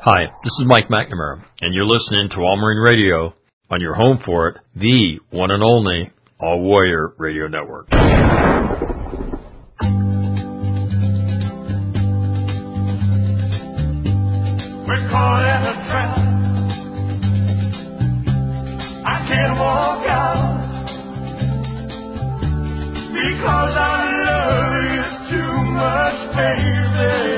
Hi, this is Mike McNamara, and you're listening to All Marine Radio on your home for it, the one and only All Warrior Radio Network. We're caught in a trap. I can't walk out because I love you too much, baby.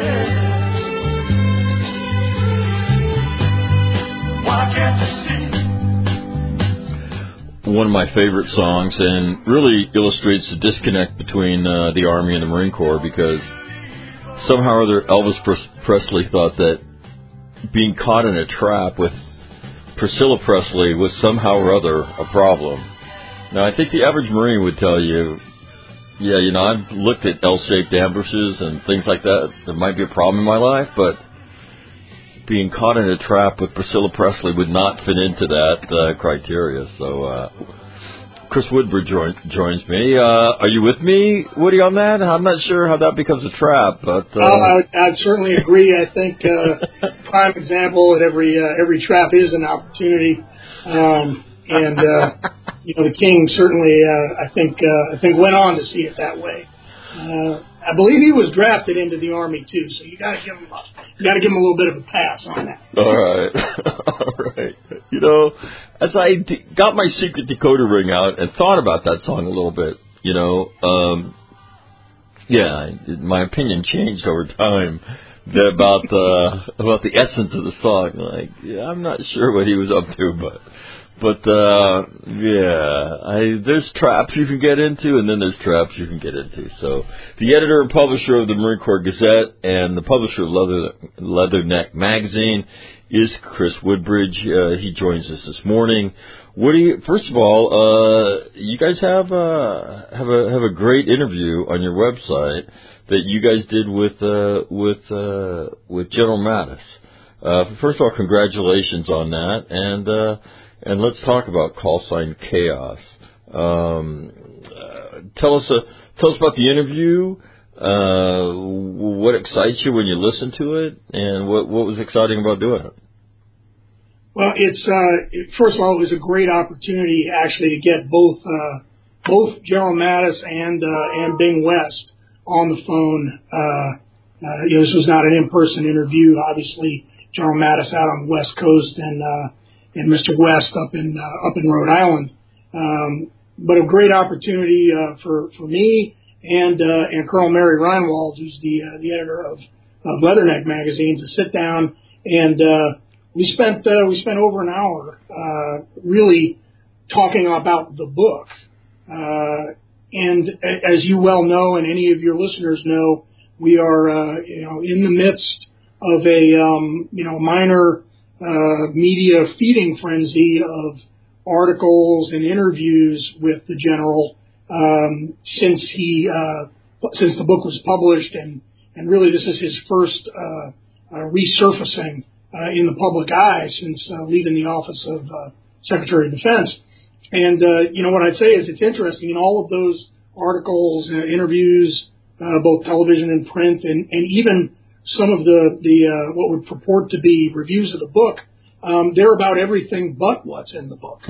Why can't you see? One of my favorite songs, and really illustrates the disconnect between the Army and the Marine Corps, because somehow or other Elvis Presley thought that being caught in a trap with Priscilla Presley was somehow or other a problem. Now, I think the average Marine would tell you, yeah, you know, I've looked at L-shaped ambushes and things like that. There might be a problem in my life, but being caught in a trap with Priscilla Presley would not fit into that criteria. So, Chris Woodbridge joins me. Are you with me, Woody, on that? I'm not sure how that becomes a trap, but I'd certainly agree. I think prime example that every trap is an opportunity, you know, the King certainly I think went on to see it that way. I believe he was drafted into the Army too, so you got to give him a little bit of a pass on that. All right. All right. You know, as I got my secret decoder ring out and thought about that song a little bit, you know, my opinion changed over time about the essence of the song. Like, yeah, I'm not sure what he was up to, but there's traps you can get into, and then there's traps you can get into. So, the editor and publisher of the Marine Corps Gazette and the publisher of Leatherneck Magazine is Chris Woodbridge. He joins us this morning. Woody, first of all, you guys have a great interview on your website that you guys did with General Mattis. First of all, congratulations on that, and let's talk about Call Sign Chaos. Tell us about the interview. What excites you when you listen to it, and what was exciting about doing it? Well, it's first of all, it was a great opportunity actually to get both General Mattis and Bing West on the phone. You know, this was not an in-person interview. Obviously, General Mattis out on the West Coast and Mr. West up in Rhode Island. But a great opportunity for me and Colonel Mary Reinwald, who's the editor of Leatherneck Magazine, to sit down and we spent over an hour really talking about the book. And as you well know, and any of your listeners know, we are in the midst of a minor media feeding frenzy of articles and interviews with the general since the book was published, and really this is his first resurfacing in the public eye since leaving the office of Secretary of Defense. And what I'd say is it's interesting in all of those articles, interviews, both television and print, and even some of the what would purport to be reviews of the book. They're about everything but what's in the book.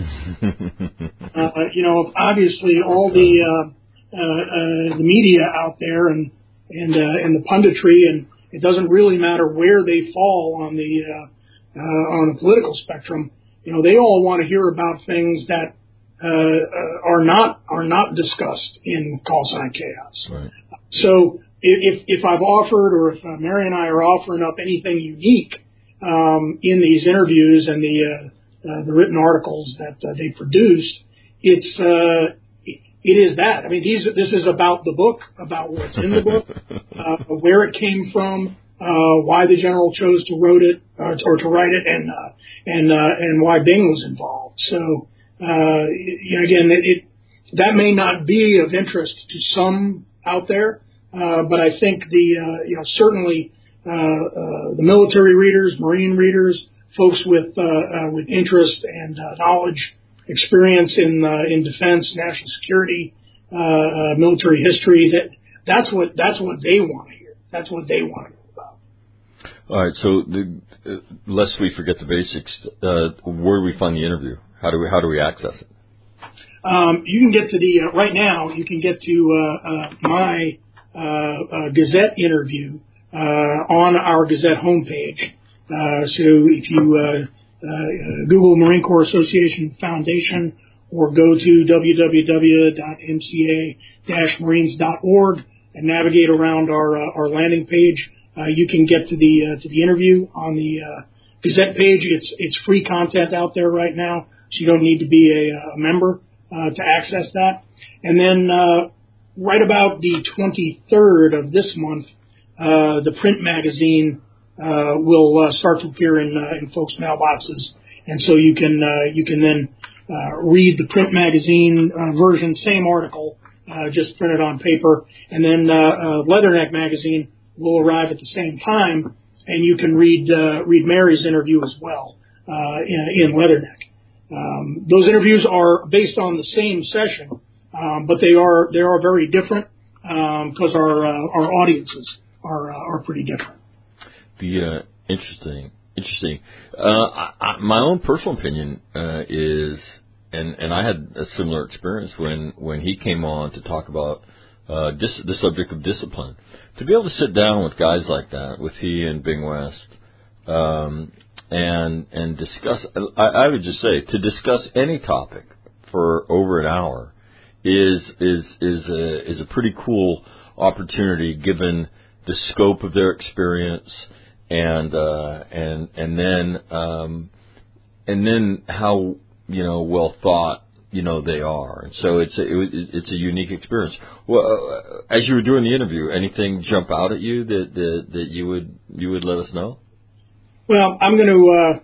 Obviously all the media out there and the punditry, and it doesn't really matter where they fall on the political spectrum. You know, they all want to hear about things that are not discussed in Call Sign Chaos. Right. So if I've offered, or if Mary and I are offering up anything unique in these interviews and the written articles that they produced, it is that. I mean, this is about the book, about what's in the book, where it came from, why the general chose to write it, and why Bing was involved. So, again, that may not be of interest to some out there, but I think certainly the military readers, Marine readers, folks with interest and knowledge, experience in defense, national security, military history, that's what they want to hear. That's what they want to know about. All right. So, lest we forget the basics, where do we find the interview? How do we access it? You can get to the right now. You can get to my Gazette interview on our Gazette homepage. So if you Google Marine Corps Association Foundation or go to www.mca-marines.org and navigate around our landing page, you can get to the interview on the Gazette page. It's free content out there right now, so you don't need to be a member to access that. And then right about the 23rd of this month, the print magazine will start to appear in folks' mailboxes, and so you can then read the print magazine version, same article, just printed on paper, and then Leatherneck magazine will arrive at the same time, and you can read Mary's interview as well in Leatherneck. Those interviews are based on the same session, but they are very different because our audiences are pretty different. Interesting. My own personal opinion is, and I had a similar experience when he came on to talk about the subject of discipline. To be able to sit down with guys like that, with he and Bing West, and discuss, I would just say, to discuss any topic for over an hour is a pretty cool opportunity given the scope of their experience and then how well thought they are, and so it's a unique experience. Well, as you were doing the interview, anything jump out at you that you would let us know? Well, I'm going to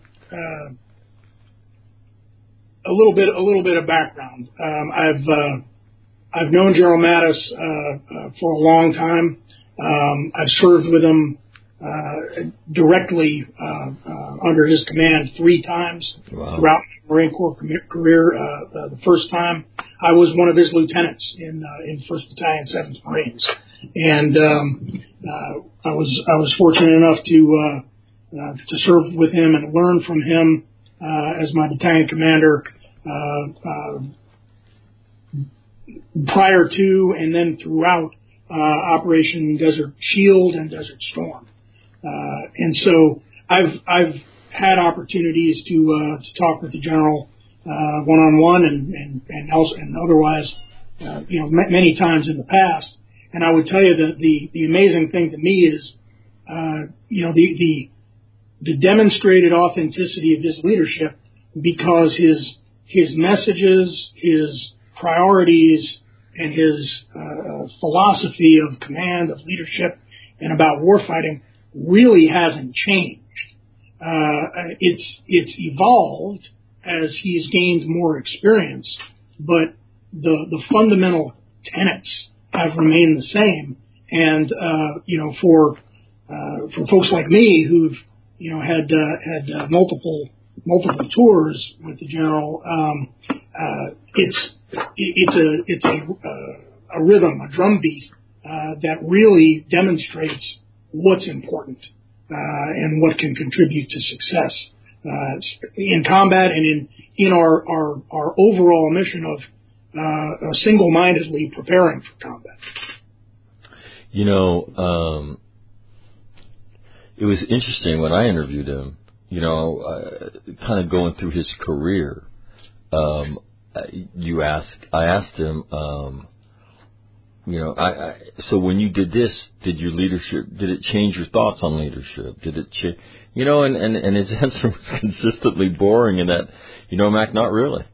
a little bit of background. I've known General Mattis for a long time. I've served with him directly under his command 3 times throughout my Marine Corps career. The first time I was one of his lieutenants in 1st Battalion, 7th Marines, and I was fortunate enough to serve with him and learn from him as my battalion commander prior to and then throughout Operation Desert Shield and Desert Storm. And so I've had opportunities to talk with the general one-on-one and otherwise, many times in the past. And I would tell you that the amazing thing to me is, the demonstrated authenticity of his leadership, because his messages, his priorities, and his philosophy of command, of leadership, and about warfighting really hasn't changed. It's evolved as he's gained more experience, but the fundamental tenets have remained the same. And for folks like me who've had multiple tours with the general, it's a rhythm, a drumbeat that really demonstrates what's important and what can contribute to success in combat and in our overall mission of single-mindedly preparing for combat. It was interesting when I interviewed him, kind of going through his career. I asked him, so when you did this, did it change your thoughts on leadership? Did it change, and his answer was consistently boring in that, Mac, not really.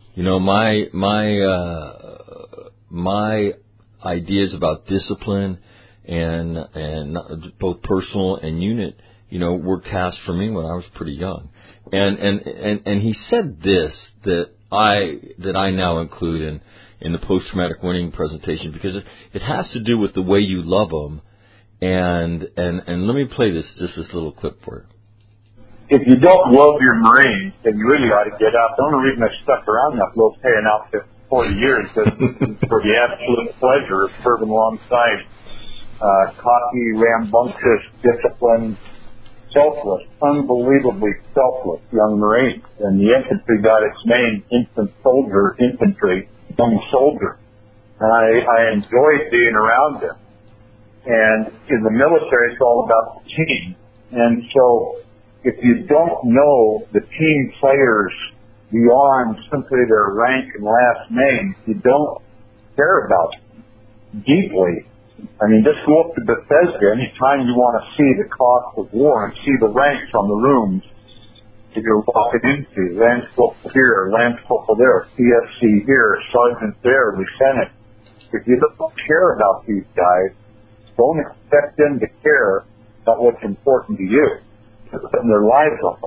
My ideas about discipline and both personal and unit, were cast for me when I was pretty young. And he said this that I now include in the post-traumatic winning presentation, because it has to do with the way you love them. And let me play this little clip for you. If you don't love your Marines, then you really ought to get out. The only reason I stuck around that little paying outfit for 40 years is for the absolute pleasure of serving alongside cocky, rambunctious, disciplined, selfless, unbelievably selfless young Marines. And the infantry got its name, infantry, young soldier. And I enjoyed being around them. And in the military, it's all about the team. And so if you don't know the team players beyond simply their rank and last name, you don't care about them deeply. I mean, just go up to Bethesda anytime you want to see the cost of war and see the ranks on the rooms that you're walking into. Lance Corporal here, Lance Corporal there, PFC here, Sergeant there, Lieutenant. If you don't care about these guys, don't expect them to care about what's important to you. They're putting their lives on the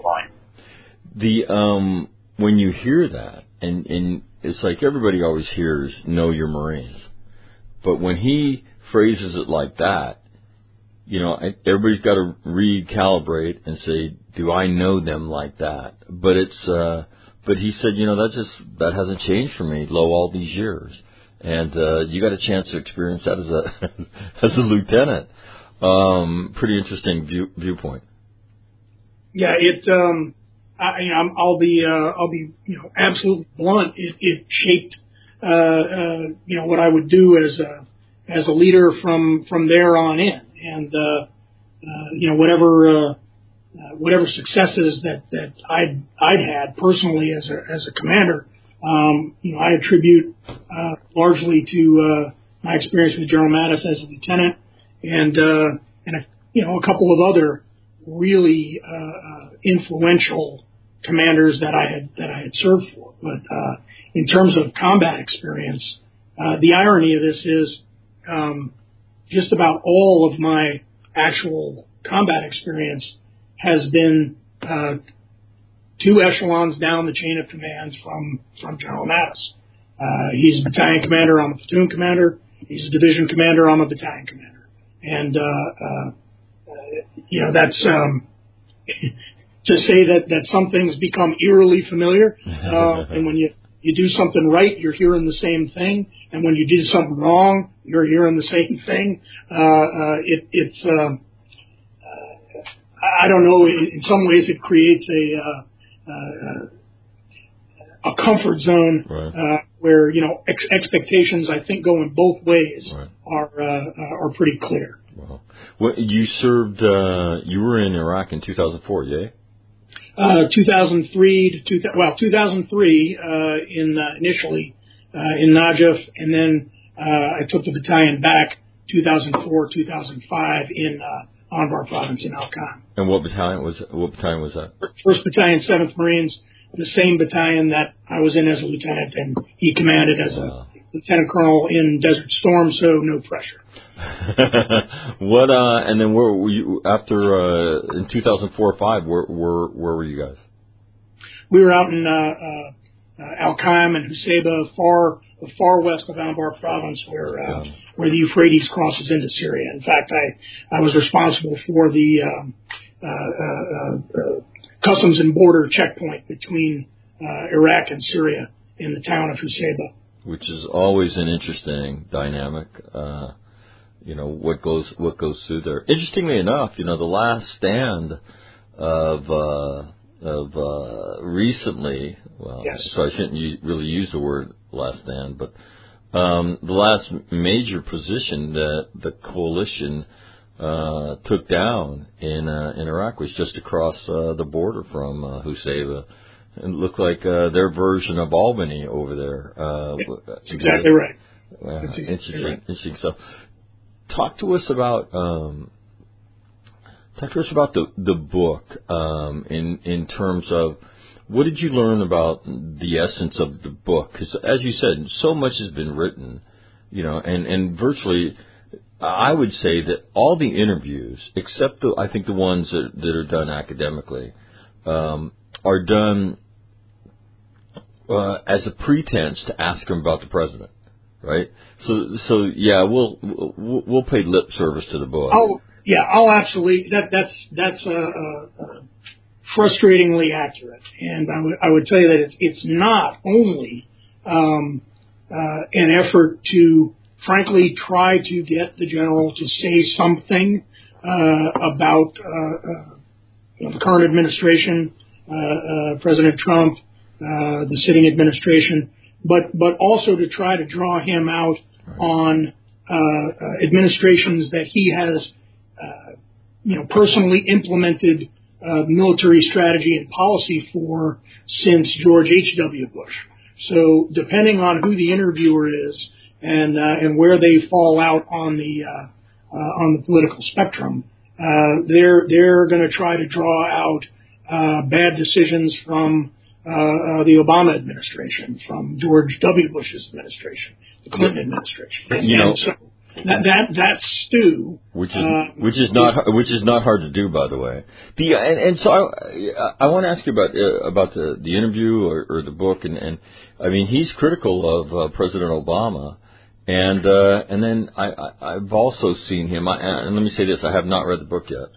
line. When you hear that, and it's like everybody always hears, know your Marines. But when he phrases it like that, you know, everybody's got to recalibrate and say, do I know them like that? But but he said, you know, that hasn't changed for me, all these years. And, you got a chance to experience that as a lieutenant. Pretty interesting viewpoint. Yeah, I'll be absolutely blunt. It shaped, what I would do as a leader from there on in, and whatever successes that I'd had personally as a commander, I attribute largely to my experience with General Mattis as a lieutenant, and a couple of other really influential commanders that I had served for. But in terms of combat experience, the irony of this is just about all of my actual combat experience has been 2 echelons down the chain of commands from General Mattis. He's a battalion commander, I'm a platoon commander. He's a division commander, I'm a battalion commander. And that's to say that some things become eerily familiar, and when you do something right, you're hearing the same thing, and when you do something wrong, you're hearing the same thing. It's I don't know. In some ways, it creates a comfort zone, right, where expectations, I think, going both ways, right, are pretty clear. Wow. Well, you served. You were in Iraq in 2004, yeah? 2003 to 2003 initially in Najaf, and then I took the battalion back 2004, 2005 in Anbar province in Al-Qaim. And what battalion was that? 1st Battalion, 7th Marines, the same battalion that I was in as a lieutenant, and he commanded as a lieutenant colonel in Desert Storm, so no pressure. And then where were you after in 2004-05? Where were you guys? We were out in Al-Qaim and Husayba, far west of Anbar province, where the Euphrates crosses into Syria. In fact, I was responsible for the customs and border checkpoint between Iraq and Syria in the town of Husayba. Which is always an interesting dynamic. What goes through there. Interestingly enough, the last stand of recently. Well, yes. So I shouldn't really use the word last stand, but the last major position that the coalition took down in Iraq was just across the border from Husayba. It looked like their version of Albany over there. That's exactly right. Interesting stuff. Talk to us about the book in terms of what did you learn about the essence of the book? Because as you said, so much has been written, and virtually, I would say that all the interviews, except I think the ones that are done academically, are done as a pretense to ask him about the president, right? So yeah, we'll pay lip service to the book. Oh yeah, absolutely. That's frustratingly accurate, and I would tell you that it's not only an effort to frankly try to get the general to say something about the current administration, President Trump, the sitting administration, but also to try to draw him out on administrations that he has, personally implemented military strategy and policy for since George H.W. Bush. So depending on who the interviewer is and where they fall out on the political spectrum, they're going to try to draw out bad decisions from the Obama administration, from George W. Bush's administration, the Clinton administration. So that stew, which is not hard to do, by the way. So I want to ask you about the interview or the book, and I mean, he's critical of President Obama, and then I've also seen him. And let me say this: I have not read the book yet,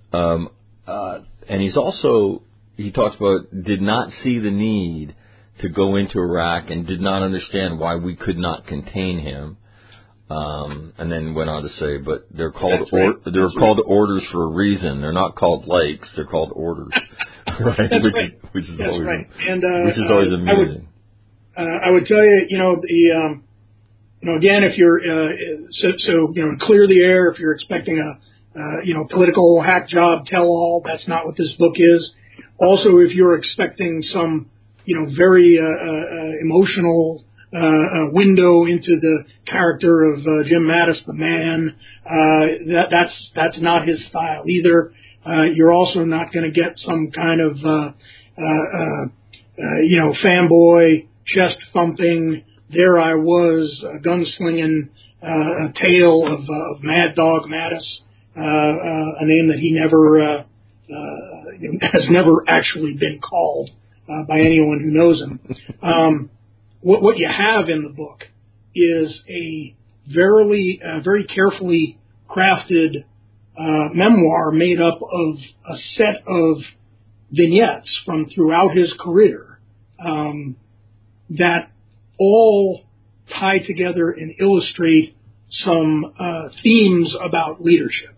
and he talks about did not see the need to go into Iraq and did not understand why we could not contain him. And then went on to say, but they're called called orders for a reason. They're not called likes. They're called orders, right? Which is always amusing. I would tell you, again, if you're clear the air. If you're expecting a political hack job tell all, that's not what this book is. Also, if you're expecting some very emotional window into the character of Jim Mattis, the man, that's not his style either. You're also not going to get some kind of fanboy, chest thumping, there I was, gunslinging tale of Mad Dog Mattis, a name that he never has never actually been called by anyone who knows him. What you have in the book is a very carefully crafted memoir made up of a set of vignettes from throughout his career that all tie together and illustrate some themes about leadership.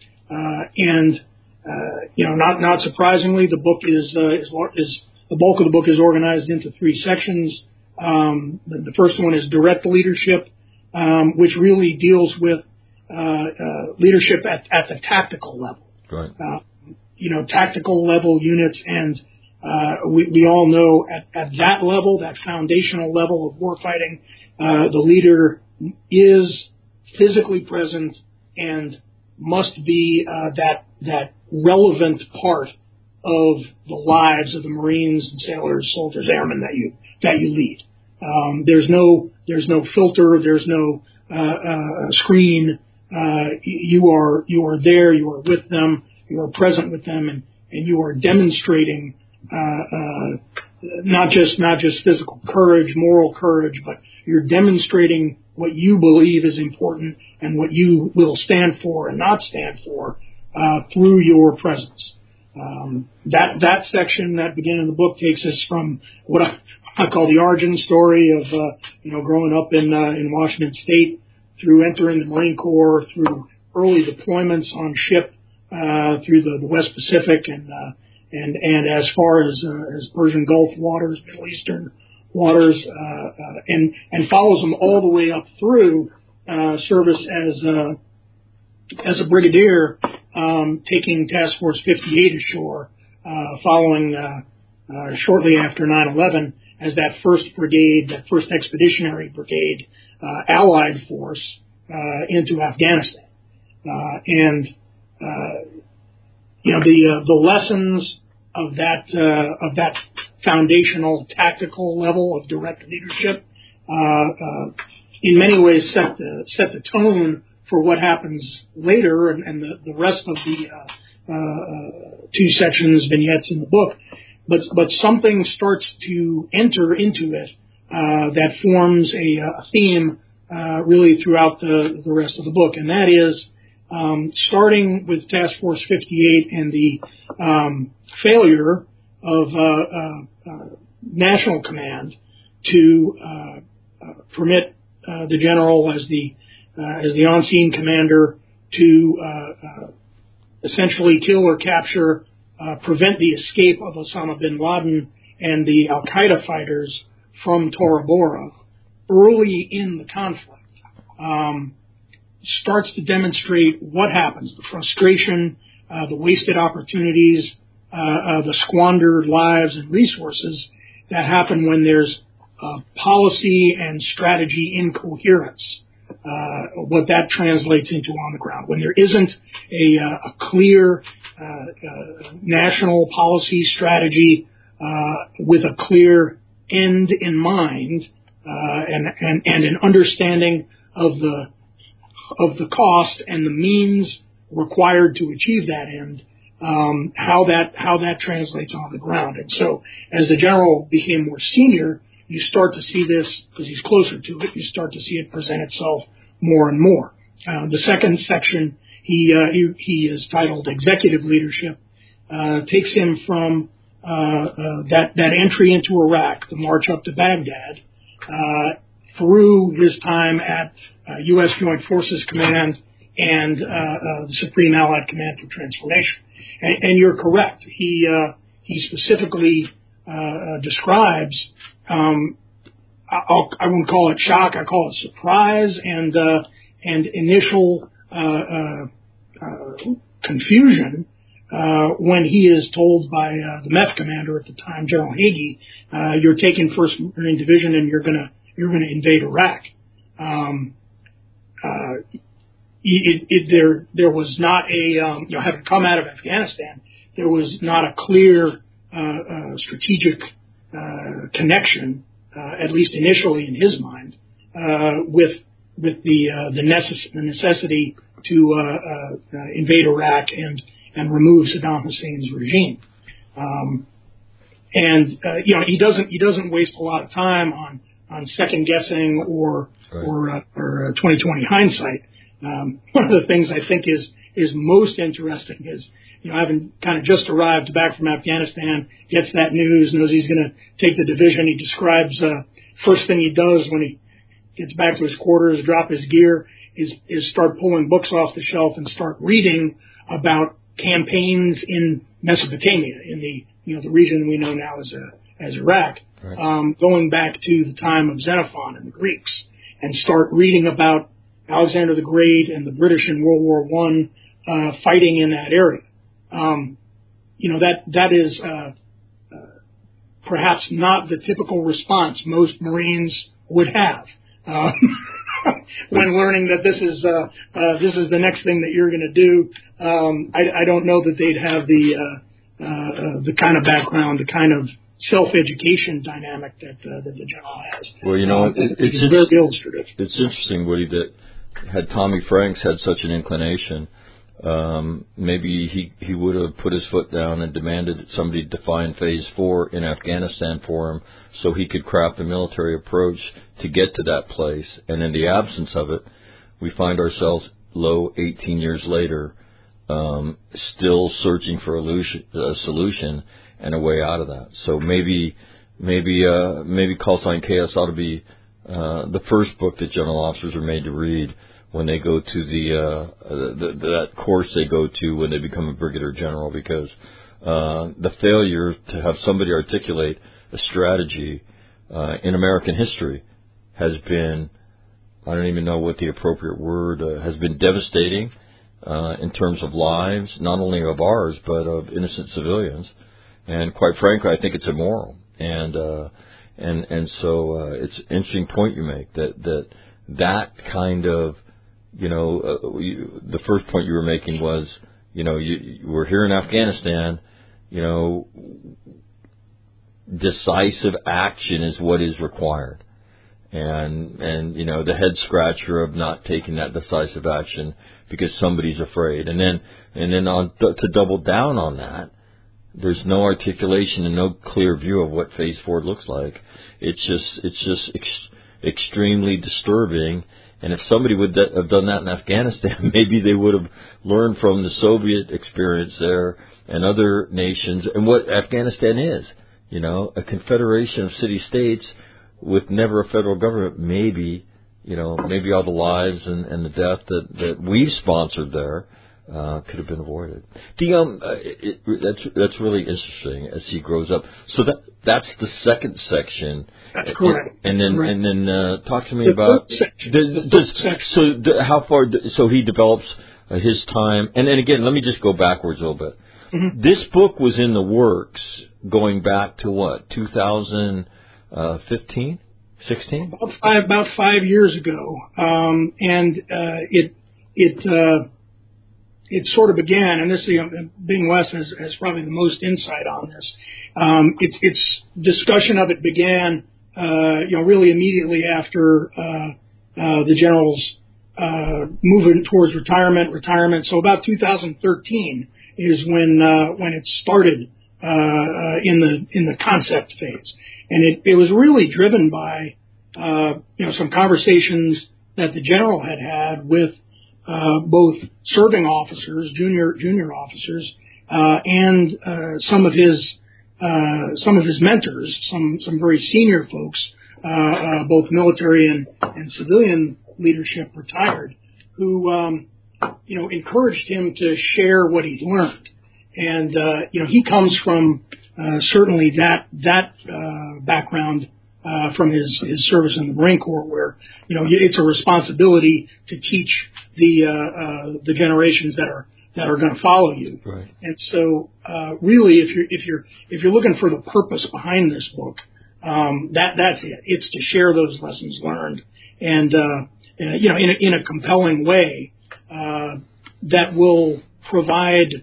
Not surprisingly, the book is the bulk of the book is organized into 3 sections. The first one is direct leadership, which really deals with leadership at the tactical level. Right. Tactical level units, and we all know at that level, that foundational level of warfighting, the leader is physically present and must be that relevant part of the lives of the Marines and sailors, soldiers, airmen that you lead. There's no filter. There's no screen. You are there. You are with them. You are present with them, and you are demonstrating not just physical courage, moral courage, but you're demonstrating what you believe is important and what you will stand for and not stand for through your presence. That section, that beginning of the book, takes us from what I call the origin story of growing up in Washington State, through entering the Marine Corps, through early deployments on ship through the West Pacific and as far as Persian Gulf waters, Middle Eastern waters, and follows them all the way up through service as a brigadier, taking Task Force 58 ashore, following shortly after 9/11 as that first brigade, that first expeditionary brigade, allied force into Afghanistan, the lessons of that foundational tactical level of direct leadership in many ways set the tone for what happens later, and the rest of the 2 sections, vignettes in the book. But something starts to enter into it that forms a theme really throughout the rest of the book, and that is starting with Task Force 58 and the failure of National Command to permit the general as the on-scene commander to essentially kill or capture prevent the escape of Osama bin Laden and the Al-Qaeda fighters from Tora Bora early in the conflict, starts to demonstrate what happens, the frustration, the wasted opportunities, the squandered lives and resources that happen when there's policy and strategy incoherence, what that translates into on the ground. When there isn't a clear national policy strategy with a clear end in mind and an understanding of the cost and the means required to achieve that end, how that translates on the ground. And so as the general became more senior, you start to see this, because he's closer to it, you start to see it present itself more and more. The second section he is titled Executive Leadership, takes him from that entry into Iraq, the march up to Baghdad, through his time at U.S. Joint Forces Command and the Supreme Allied Command for Transformation. And you're correct. He specifically describes, I wouldn't call it shock, I call it surprise and initial confusion when he is told by the MEF commander at the time, General Hagee, you're taking 1st Marine Division and you're gonna invade Iraq. There was not a having come out of Afghanistan, there was not a clear strategic connection, at least initially in his mind, with the necessity to invade Iraq and remove Saddam Hussein's regime. He doesn't waste a lot of time on second guessing or 20/20 hindsight. One of the things I think is most interesting is, having kind of just arrived back from Afghanistan, gets that news, knows he's going to take the division. He describes first thing he does when he gets back to his quarters, drop his gear, is start pulling books off the shelf and start reading about campaigns in Mesopotamia, in the region we know now as Iraq, right. Going back to the time of Xenophon and the Greeks, and start reading about Alexander the Great and the British in World War I fighting in that area. That is perhaps not the typical response most Marines would have when learning that this is the next thing that you're going to do. I don't know that they'd have the kind of background, the kind of self-education dynamic that the general has. Well, it's very illustrative. It's interesting, Woody, that had Tommy Franks had such an inclination, maybe he would have put his foot down and demanded that somebody define Phase 4 in Afghanistan for him so he could craft a military approach to get to that place. And in the absence of it, we find ourselves 18 years later, still searching for a solution and a way out of that. So maybe Call Sign Chaos ought to be the first book that general officers are made to read when they go to that course they go to when they become a brigadier general, because the failure to have somebody articulate a strategy in American history has been, I don't even know what the appropriate word, has been devastating in terms of lives, not only of ours, but of innocent civilians. And quite frankly, I think it's immoral. And so it's an interesting point you make, that kind of, the first point you were making was, we're here in Afghanistan, decisive action is what is required. And the head scratcher of not taking that decisive action because somebody's afraid. And then to double down on that, there's no articulation and no clear view of what Phase 4 looks like. It's just extremely disturbing. And if somebody would have done that in Afghanistan, maybe they would have learned from the Soviet experience there and other nations and what Afghanistan is. A confederation of city-states with never a federal government. Maybe all the lives and the death that we've sponsored there could have been avoided. That's really interesting as he grows up. So that's the second section. That's correct. And then correct. and then talk to me about how far. So he develops his time. And then again, let me just go backwards a little bit. Mm-hmm. This book was in the works going back to what, 2015, 16? About 5 years ago, and it sort of began, and this, Bing West has probably the most insight on this. Its discussion of it began, really immediately after the general's moving towards retirement. So about 2013 is when it started in the concept phase, and it was really driven by some conversations that the general had with both serving officers, junior officers, and some of his mentors, some very senior folks, both military and civilian leadership retired, who encouraged him to share what he'd learned. And he comes from certainly that background from his service in the Marine Corps, where it's a responsibility to teach the generations that are going to follow you. Right. And so really, if you're looking for the purpose behind this book, that's it. It's to share those lessons learned, and in a compelling way that will provide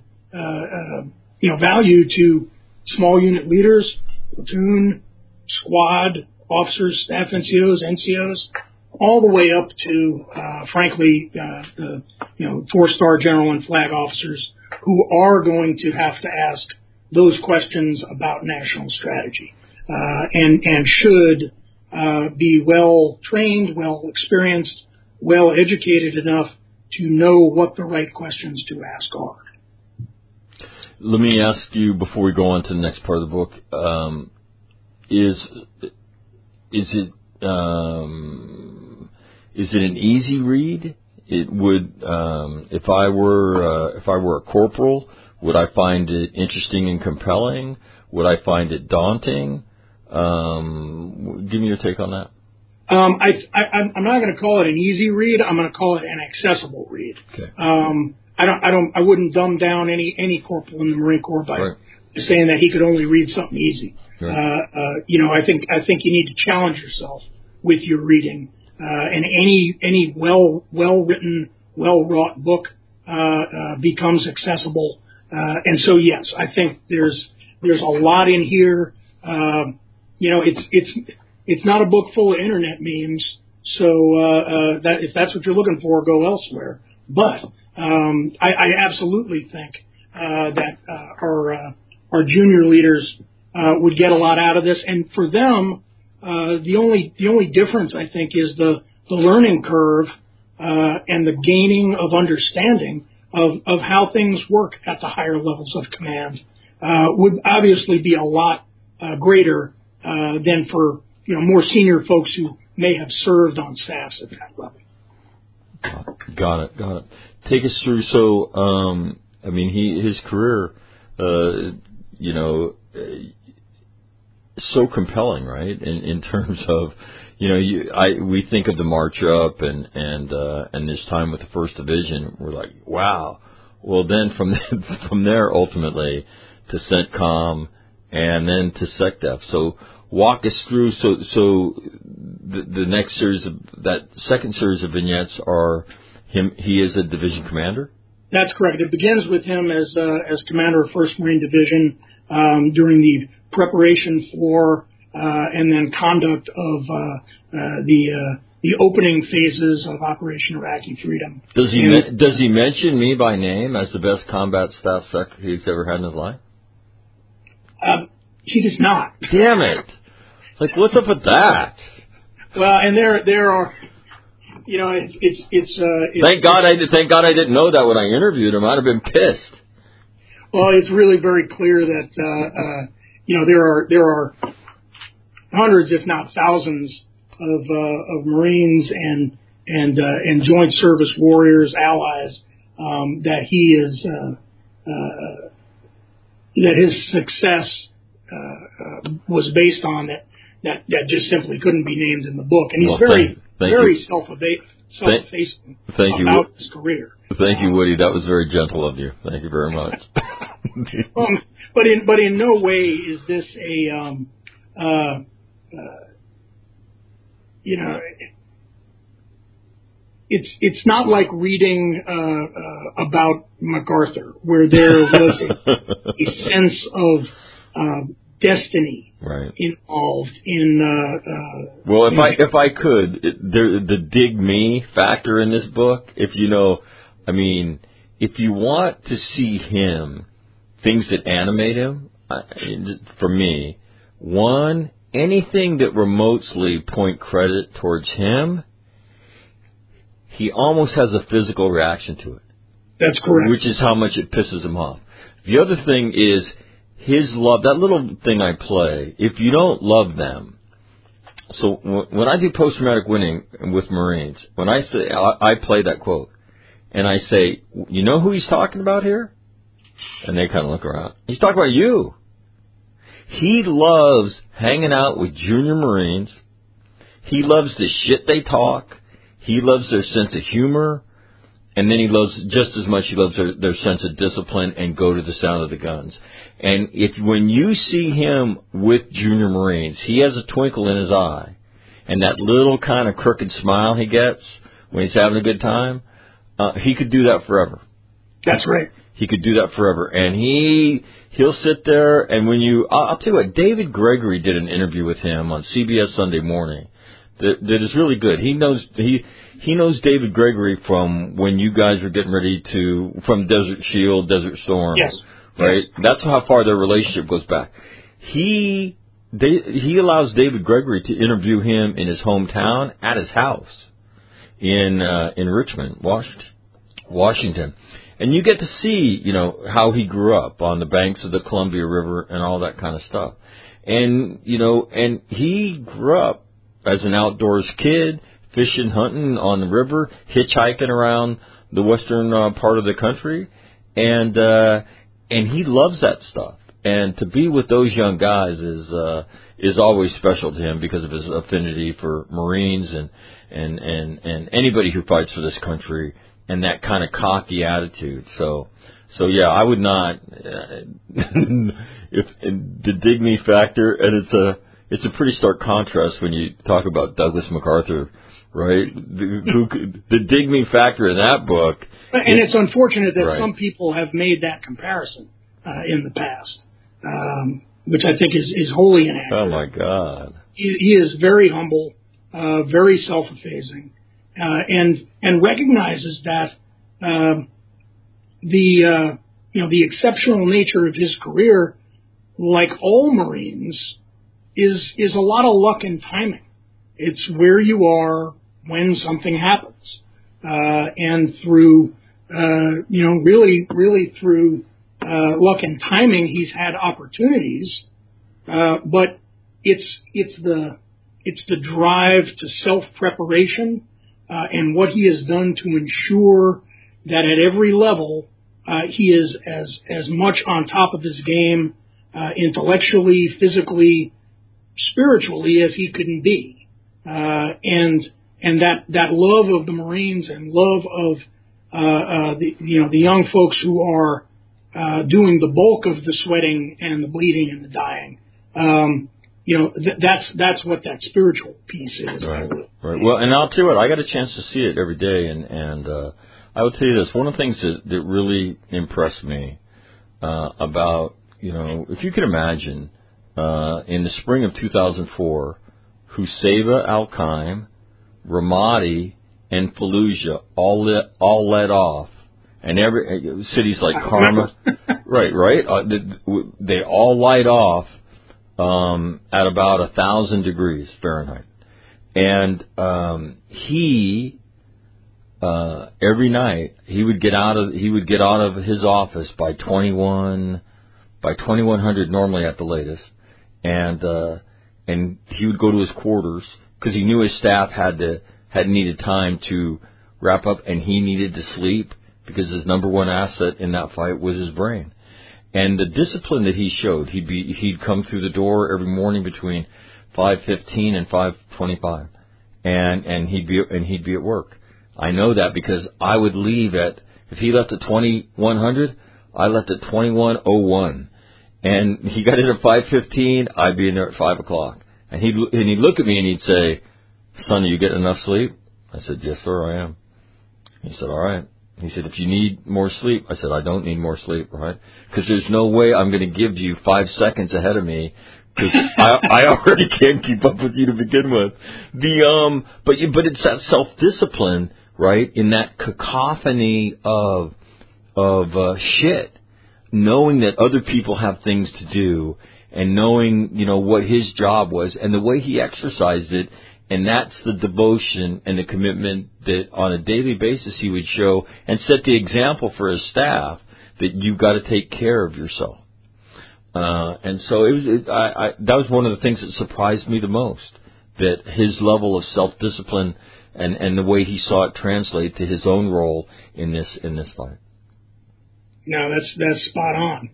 value to small unit leaders, platoon, squad officers, staff NCOs, NCOs, all the way up to, frankly, the 4-star general and flag officers who are going to have to ask those questions about national strategy, and should be well trained, well experienced, well educated enough to know what the right questions to ask are. Let me ask you before we go on to the next part of the book: is it an easy read? It would, if I were a corporal, would I find it interesting and compelling? Would I find it daunting? Give me your take on that. I'm not going to call it an easy read. I'm going to call it an accessible read. Okay. I wouldn't dumb down any corporal in the Marine Corps by saying that he could only read something easy. Right. I think you need to challenge yourself with your reading, and any well written, well wrought book becomes accessible. And so yes, I think there's a lot in here. It's not a book full of internet memes, so that if that's what you're looking for, go elsewhere. But I absolutely think that our junior leaders would get a lot out of this, and for them, the only difference I think is the learning curve and the gaining of understanding of how things work at the higher levels of command would obviously be a lot greater than for more senior folks who may have served on staffs at that level. Got it. Take us through. So, his career, so compelling, right? In terms of, we think of the march up and this time with the 1st Division, we're like, wow. Well, then from there ultimately to CENTCOM and then to SecDef. So walk us through. So the next series that second series of vignettes are him. He is a division commander. That's correct. It begins with him as commander of 1st Marine Division during the preparation for and then conduct of the opening phases of Operation Iraqi Freedom. Does he mention me by name as the best combat staff secretary he's ever had in his life? He does not. Damn it! Like, what's up with that? Well, and there are, it's. Thank God I didn't know that when I interviewed him. I'd have been pissed. Well, it's really very clear that there are hundreds, if not thousands, of Marines and joint service warriors, allies that he is that his success was based on that just simply couldn't be named in the book. And he's very self-effacing about his career. Thank you, Woody. That was very gentle of you. Thank you very much. But in no way is this a it's not like reading about MacArthur, where there was a sense of destiny involved in. Well, if I could, the dig me factor in this book, if you want to see him, things that animate him, for me, one, anything that remotely point credit towards him, he almost has a physical reaction to it. That's correct. Which is how much it pisses him off. The other thing is his love, that little thing I play, if you don't love them. So when I do post-traumatic winning with Marines, when I say, I play that quote, and I say, you know who he's talking about here? And they kind of look around. He's talking about you. He loves hanging out with junior Marines. He loves the shit they talk. He loves their sense of humor. And then he loves, just as much, he loves their sense of discipline and go to the sound of the guns. And when you see him with junior Marines, he has a twinkle in his eye. And that little kind of crooked smile he gets when he's having a good time, he could do that forever. That's right. He could do that forever. And he'll sit there, and I'll tell you what, David Gregory did an interview with him on CBS Sunday Morning that is really good. He knows David Gregory from when you guys were getting ready from Desert Shield, Desert Storm. Yes. Right? Yes. That's how far their relationship goes back. He allows David Gregory to interview him in his hometown at his house in Richmond, Washington. And you get to see, how he grew up on the banks of the Columbia River and all that kind of stuff. And, and he grew up as an outdoors kid, fishing, hunting on the river, hitchhiking around the western part of the country. And he loves that stuff. And to be with those young guys is always special to him because of his affinity for Marines and anybody who fights for this country. And that kind of cocky attitude. So yeah, I would not. If the dig me factor, and it's a pretty stark contrast when you talk about Douglas MacArthur, right? The dig me factor in that book. And it's unfortunate that some people have made that comparison in the past, which I think is wholly inaccurate. Oh my God. He is very humble, very self-effacing. And recognizes that the exceptional nature of his career, like all Marines, is a lot of luck and timing. It's where you are when something happens, and through really through luck and timing, he's had opportunities, but it's the drive to self-preparation. And what he has done to ensure that at every level he is as much on top of his game, intellectually, physically, spiritually as he can be, and that love of the Marines and love of the young folks who are doing the bulk of the sweating and the bleeding and the dying. That's what that spiritual piece is. Right. Well, and I'll tell you what, I got a chance to see it every day, and I will tell you this. One of the things that really impressed me about, if you can imagine, in the spring of 2004, Husaybah al-Qaim, Ramadi, and Fallujah all let off, and every cities like Karma, right, they all light off at about 1,000 degrees Fahrenheit. And he every night he would get out of his office by 2100 normally at the latest, and he would go to his quarters because he knew his staff had needed time to wrap up, and he needed to sleep because his number one asset in that fight was his brain. And the discipline that he showed, he'd come through the door every morning between 5:15 and 5:25, and he'd be at work. I know that because I would leave if he left at 2100, I left at 2101, and he got in at 5:15. I'd be in there at 5 o'clock, and he'd look at me and he'd say, "Son, are you getting enough sleep?" I said, "Yes, sir, I am." He said, "All right." He said, "If you need more sleep," I said, "I don't need more sleep, right? Because there's no way I'm going to give you 5 seconds ahead of me, because I already can't keep up with you to begin with." But it's that self-discipline, right? In that cacophony of shit, knowing that other people have things to do, and knowing what his job was, and the way he exercised it. And that's the devotion and the commitment that on a daily basis he would show and set the example for his staff that you've got to take care of yourself. And so that was one of the things that surprised me the most, that his level of self-discipline and the way he saw it translate to his own role in this fight. No, that's spot on.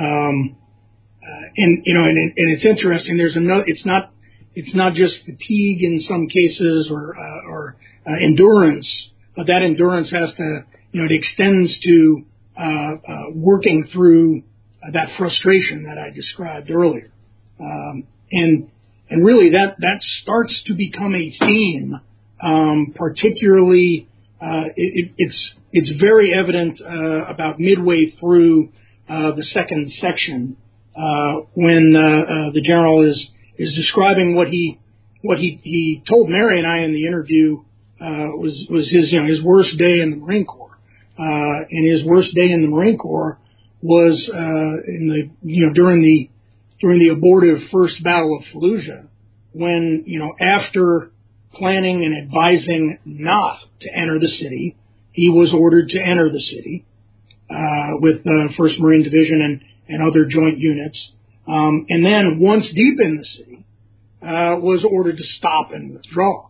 And it's interesting. There's another. It's not just fatigue in some cases or endurance, but that endurance has to, it extends to working through that frustration that I described earlier. And really that starts to become a theme, particularly it's very evident about midway through the second section when the general is describing what he told Mary and I in the interview was his worst day in the Marine Corps, and his worst day in the Marine Corps was during the abortive first Battle of Fallujah, when after planning and advising not to enter the city, he was ordered to enter the city with the 1st Marine Division and other joint units. And then once deep in the city, was ordered to stop and withdraw.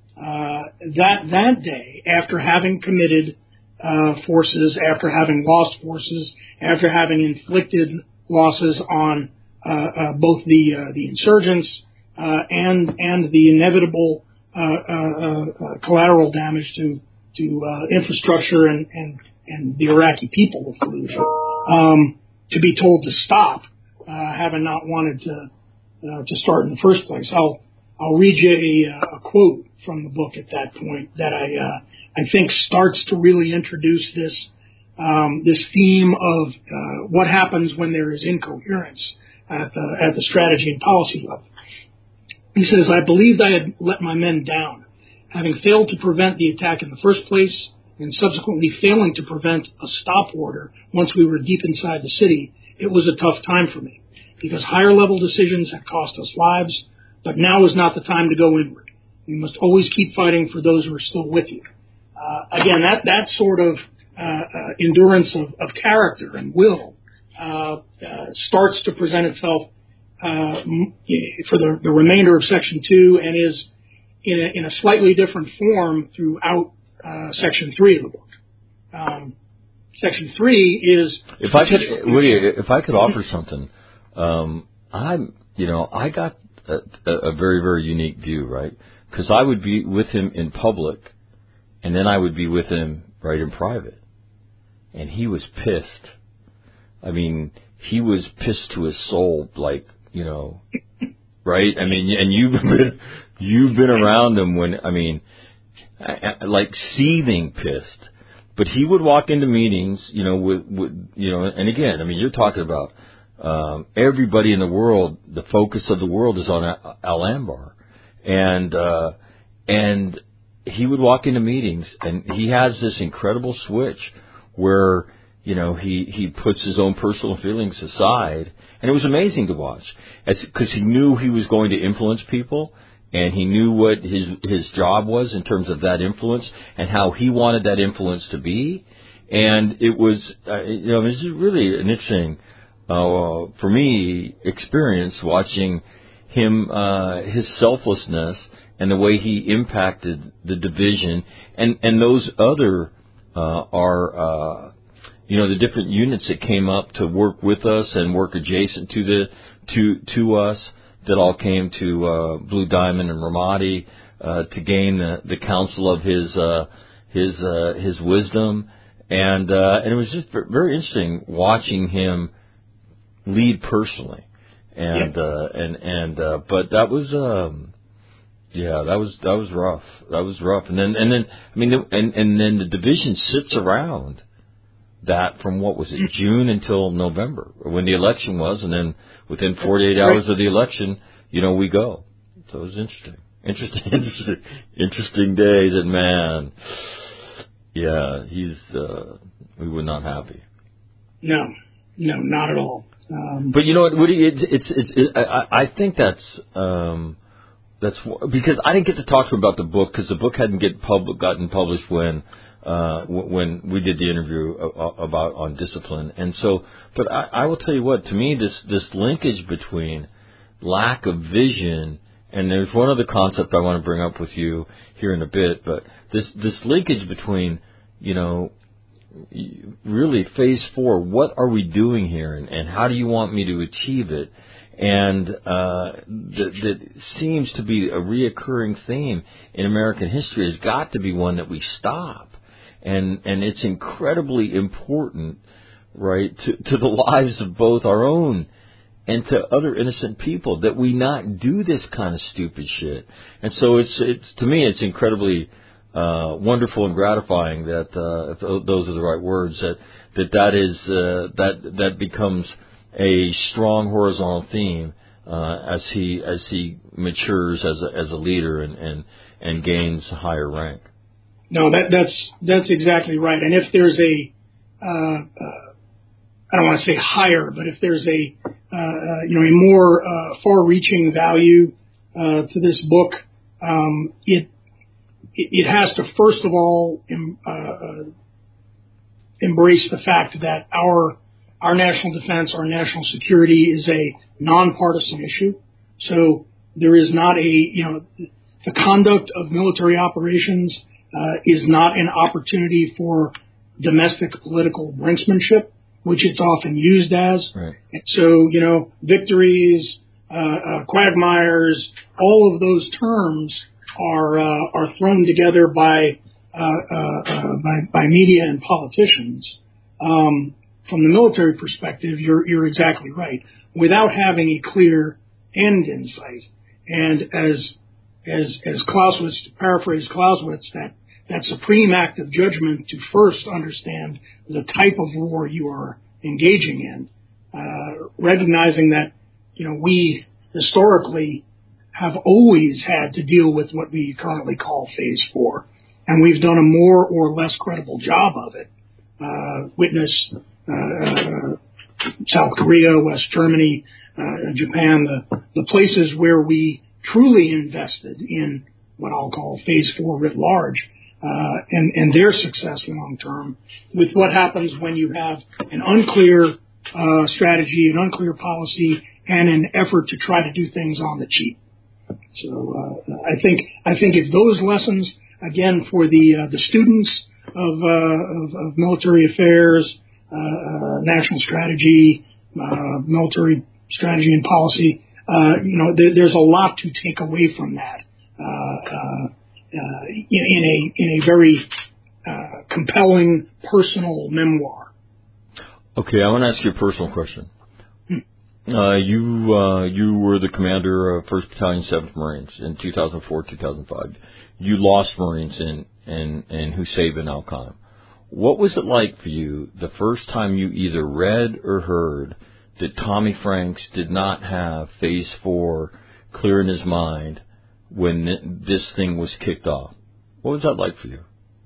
That day, after having committed forces, after having lost forces, after having inflicted losses on both the insurgents and the inevitable collateral damage to infrastructure and the Iraqi people of Fallujah, to be told to stop, having not wanted to start in the first place. I'll read you a quote from the book at that point that I think starts to really introduce this theme of what happens when there is incoherence at the strategy and policy level. He says, "I believed I had let my men down, having failed to prevent the attack in the first place, and subsequently failing to prevent a stop order once we were deep inside the city. It was a tough time for me, because higher level decisions had cost us lives, but now is not the time to go inward. You must always keep fighting for those who are still with you." Again, that sort of endurance of character and will starts to present itself for the remainder of Section 2, and is in a slightly different form throughout Section 3 of the book. Section 3 is... If I could offer something, I got a very, very unique view, right? Because I would be with him in public, and then I would be with him right in private. And he was pissed. I mean, he was pissed to his soul, like, right? I mean, and you've been around him when, I mean, like seething pissed. But he would walk into meetings, with and again, I mean, you're talking about everybody in the world. The focus of the world is on Al Anbar, and he would walk into meetings, and he has this incredible switch where he puts his own personal feelings aside, and it was amazing to watch, because he knew he was going to influence people. And he knew what his job was in terms of that influence and how he wanted that influence to be. And it was, it was really an interesting, for me, experience watching him, his selflessness and the way he impacted the division and those other our the different units that came up to work with us and work adjacent to us that all came to Blue Diamond and Ramadi to gain the counsel of his wisdom, and it was just very interesting watching him lead personally, but that was that was rough. That was rough, and then the division sits around that from what was it, June until November when the election was, and then within 48 hours of the election, we go. So it was interesting days, and man, yeah, we were not happy. No, not at all. But you know what, Woody, I think that's because I didn't get to talk to him about the book because the book hadn't gotten published when we did the interview on discipline, and so. But I will tell you what, to me, this linkage between lack of vision, and there's one other concept I want to bring up with you here in a bit, but this linkage between really phase 4, what are we doing here, and how do you want me to achieve it? And that seems to be a reoccurring theme in American history has got to be one that we stop. And it's incredibly important, right, to the lives of both our own and to other innocent people that we not do this kind of stupid shit. And so it's to me, it's incredibly wonderful and gratifying that if those are the right words, that becomes a strong horizontal theme as he matures as a leader and gains higher rank. No, that's exactly right. And if there's I don't want to say higher, but if there's a more far-reaching value to this book, it has to first of all embrace the fact that our national defense, our national security is a nonpartisan issue. So there is not the conduct of military operations is not an opportunity for domestic political brinksmanship, which it's often used as. Right. And so, victories, quagmires, all of those terms are thrown together by media and politicians. From the military perspective, you're exactly right. Without having a clear end in sight, and as Clausewitz, to paraphrase Clausewitz, that supreme act of judgment to first understand the type of war you are engaging in, recognizing that we historically have always had to deal with what we currently call phase 4, and we've done a more or less credible job of it. Witness South Korea, West Germany, Japan, the places where we truly invested in what I'll call phase 4 writ large, and their success long term, with what happens when you have an unclear strategy, an unclear policy, and an effort to try to do things on the cheap. So I think if those lessons, again, for the students of military affairs, national strategy, military strategy and policy, there's a lot to take away from that in a very compelling personal memoir. Okay, I want to ask you a personal question. You were the commander of 1st Battalion, 7th Marines in 2004-2005. You lost Marines in Husaybah and Al-Qaim. What was it like for you the first time you either read or heard that Tommy Franks did not have Phase 4 clear in his mind when this thing was kicked off? What was that like for you?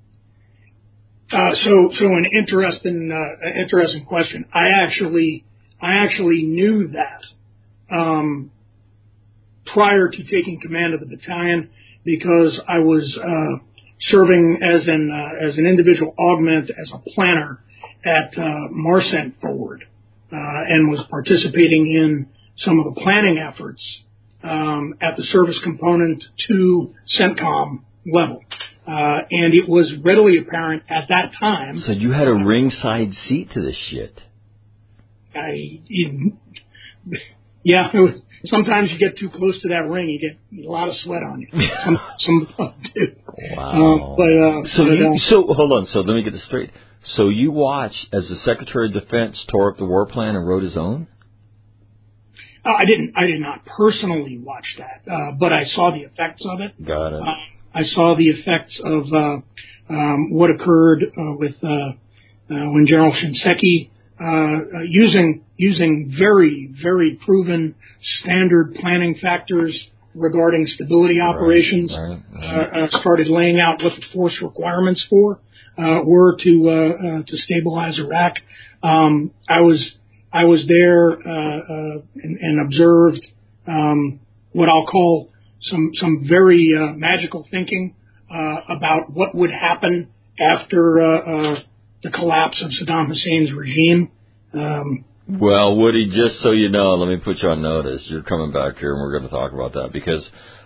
So an interesting question. I actually knew that prior to taking command of the battalion, because I was serving as an individual augment, as a planner at Marsent Forward, and was participating in some of the planning efforts at the service component to CENTCOM level. and it was readily apparent at that time. So you had a ringside seat to this shit. Yeah, sometimes you get too close to that ring, you get a lot of sweat on you. Some do. Wow. So hold on. So let me get this straight. So you watched as the Secretary of Defense tore up the war plan and wrote his own? I did not personally watch that, but I saw the effects of it. Got it. I saw the effects of what occurred with when General Shinseki, using very, very proven standard planning factors regarding stability operations, started laying out what the force requirements were to stabilize Iraq. I was there and observed what I'll call some very magical thinking about what would happen after the collapse of Saddam Hussein's regime. Well, Woody, just so you know, let me put you on notice. You're coming back here, and we're going to talk about that because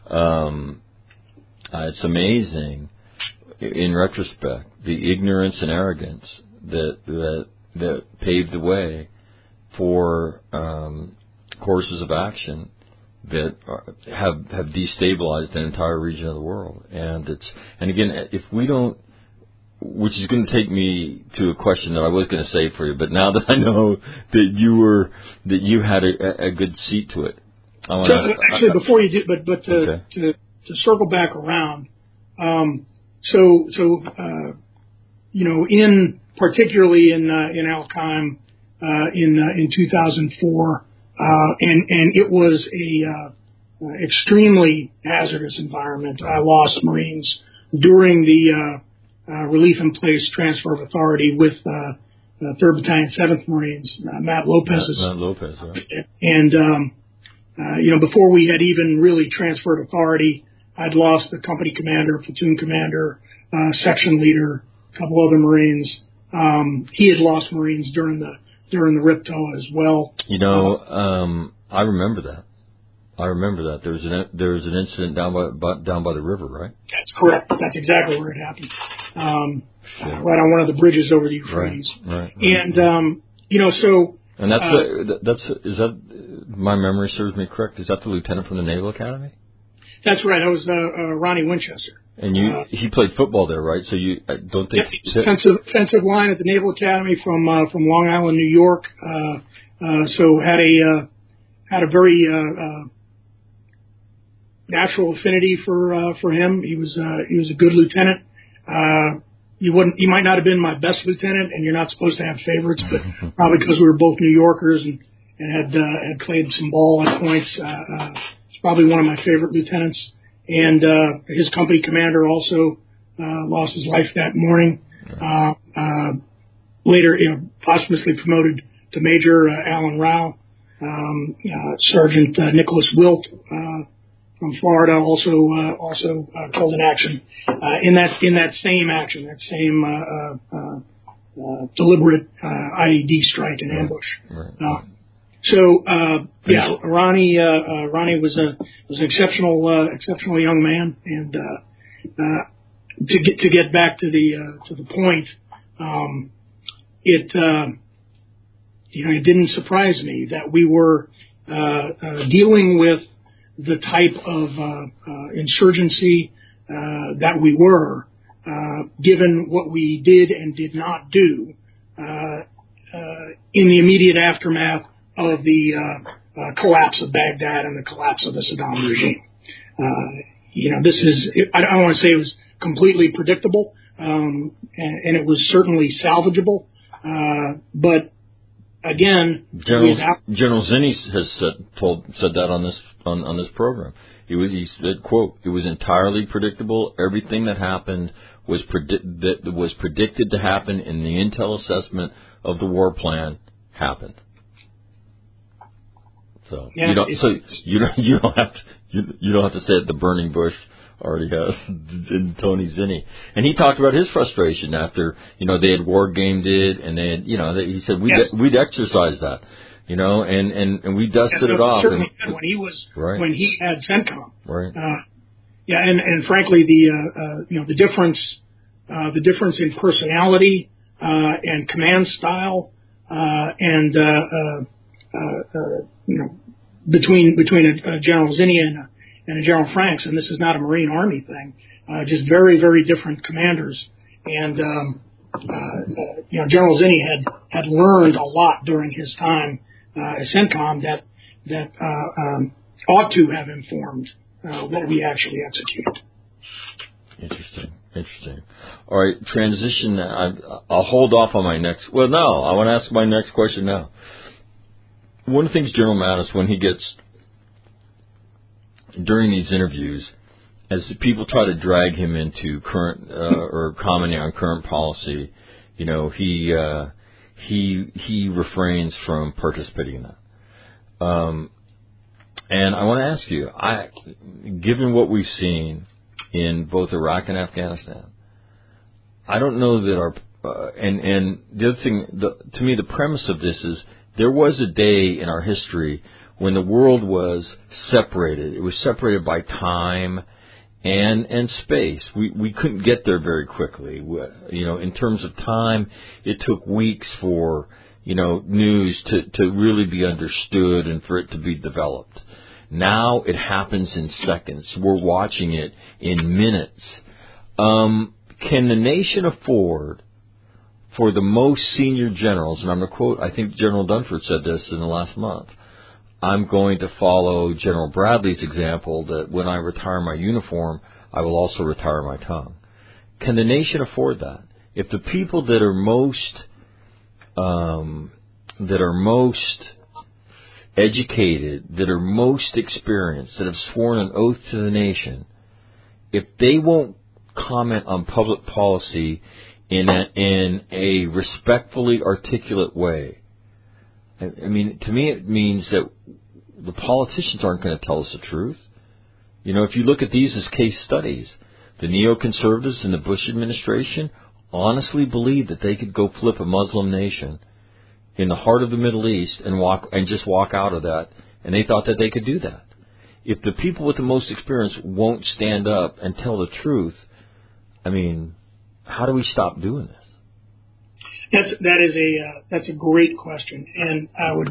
it's amazing, in retrospect, the ignorance and arrogance that paved the way for courses of action that have destabilized an entire region of the world. And again, if we don't, which is going to take me to a question that I was going to save for you, but now that I know that you had a good seat to it, I want to ask, actually before you do, but to circle back around, in particularly in Al Qaim in 2004, and it was a extremely hazardous environment. I lost Marines during the relief in place transfer of authority with 3rd Battalion, 7th Marines, Matt Lopez. Matt Lopez, right. And, before we had even really transferred authority, I'd lost the company commander, platoon commander, section leader, a couple other Marines. He had lost Marines during the RIPTO as well. I remember that. There was an incident down by the river, right? That's correct. That's exactly where it happened. Right on one of the bridges over the Euphrates. Right. And And that's is that, my memory serves me correct, is that the lieutenant from the Naval Academy? That's right. I was Ronnie Winchester. And he played football there, right? So you don't think defensive line at the Naval Academy from Long Island, New York. So had a very natural affinity for him. He was a good lieutenant. He might not have been my best lieutenant, and you're not supposed to have favorites, but probably because we were both New Yorkers and had played some ball at points. He's probably one of my favorite lieutenants. And his company commander also lost his life that morning. Later, posthumously promoted to Major Alan Rao. Sergeant Nicholas Wilt from Florida also killed in action in that same action, that same deliberate IED strike and ambush. Ronnie was an exceptional young man, and to get back to the point, it didn't surprise me that we were dealing with the type of insurgency that we were, given what we did and did not do in the immediate aftermath of the collapse of Baghdad and the collapse of the Saddam regime. This is, I don't want to say it was completely predictable, and it was certainly salvageable, but again, General Zinni has said that on this program. He said, quote, "It was entirely predictable. Everything that happened was predicted to happen in the intel assessment of the war plan happened." So you don't have to say it. The burning bush already has in Tony Zinni, and he talked about his frustration after they had war gamed it, and they had he said we'd exercise that, and we dusted it off. Certainly when he had CENTCOM, right. Yeah, and frankly, the difference in personality and command style and between a General Zinnia and a General Franks, and this is not a Marine Army thing, just very, very different commanders. And General Zinnia had learned a lot during his time at CENTCOM that ought to have informed what we actually executed. Interesting. All right, transition. I'll hold off on my next. Well, no, I want to ask my next question now. One of the things General Mattis, when he gets during these interviews, as people try to drag him into current or commenting on current policy, he refrains from participating in that. And I want to ask you, given what we've seen in both Iraq and Afghanistan, I don't know that and the other thing, to me, the premise of this is there was a day in our history when the world was separated. It was separated by time and space. We couldn't get there very quickly. In terms of time, it took weeks for news to really be understood and for it to be developed. Now it happens in seconds. We're watching it in minutes. Can the nation afford for the most senior generals, and I'm going to quote, I think General Dunford said this in the last month, I'm going to follow General Bradley's example that when I retire my uniform, I will also retire my tongue. Can the nation afford that? If the people that are most educated, that are most experienced, that have sworn an oath to the nation, if they won't comment on public policy in a respectfully articulate way, I mean, to me it means that the politicians aren't going to tell us the truth. If you look at these as case studies, the neoconservatives in the Bush administration honestly believed that they could go flip a Muslim nation in the heart of the Middle East and just walk out of that, and they thought that they could do that. If the people with the most experience won't stand up and tell the truth, I mean, how do we stop doing this? That's a great question, and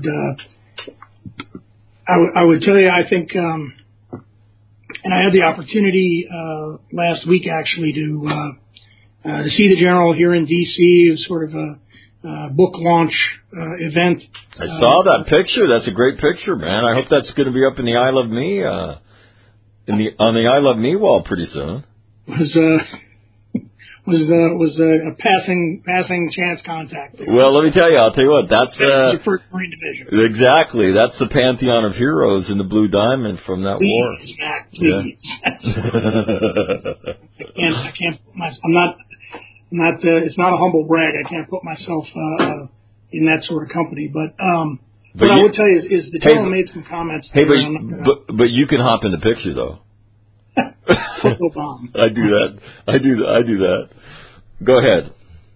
I would tell you, I think, and I had the opportunity last week actually to see the general here in D.C. It was sort of a book launch event. I saw that picture. That's a great picture, man. I hope that's going to be up in the I Love Me on the I Love Me wall pretty soon. Was a passing chance contact. Well, let me tell you. I'll tell you what. That's your First Marine Division. Exactly. That's the pantheon of heroes in the Blue Diamond from that war. Matt, please. Yeah. I can't. I'm not. It's not a humble brag. I can't put myself in that sort of company. But what I would tell you is the general made some comments. But you can hop in the picture though. Football bomb. I do that. Go ahead.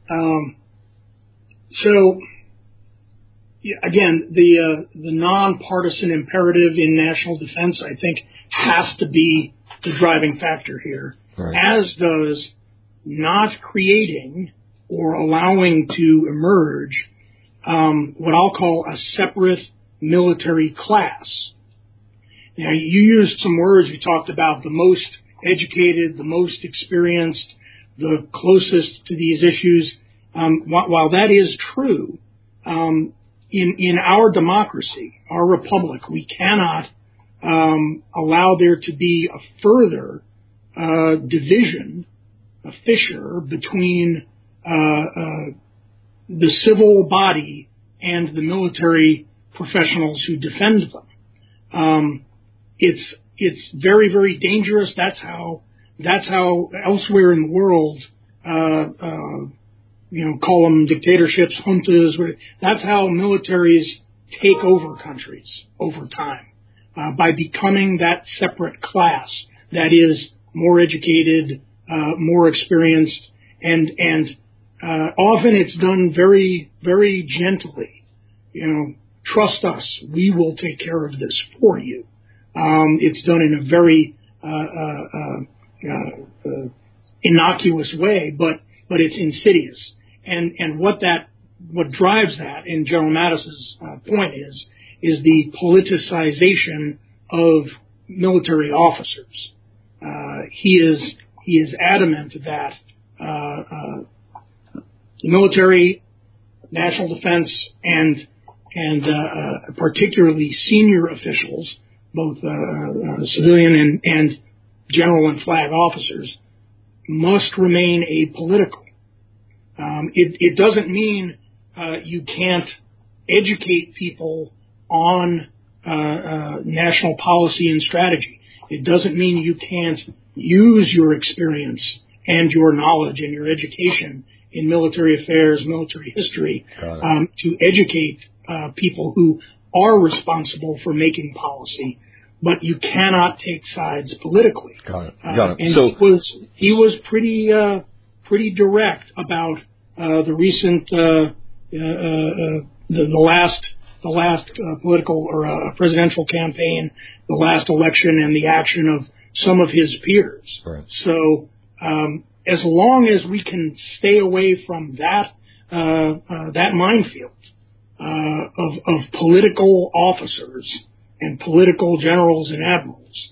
So, again, the nonpartisan imperative in national defense, I think, has to be the driving factor here, right. As does not creating or allowing to emerge what I'll call a separate military class. Now, you used some words. You talked about the most educated, the most experienced, the closest to these issues. While that is true, in our democracy, our republic, we cannot allow there to be a further division, a fissure between the civil body and the military professionals who defend them. It's very, very dangerous. That's how elsewhere in the world, call them dictatorships, juntas. That's how militaries take over countries over time, by becoming that separate class that is more educated, more experienced, and often it's done very, very gently. Trust us, we will take care of this for you. It's done in a very innocuous way, but it's insidious. And what drives that, in General Mattis's point, is the politicization of military officers. He is adamant that the military, national defense, and particularly senior officials, both civilian and general and flag officers, must remain apolitical. It doesn't mean you can't educate people on national policy and strategy. It doesn't mean you can't use your experience and your knowledge and your education in military affairs, military history, to educate people who are responsible for making policy. But you cannot take sides politically. Got it. And so he was pretty direct about the recent the last political or presidential campaign, the last election, and the action of some of his peers. Right. So as long as we can stay away from that minefield of political officers and political generals and admirals,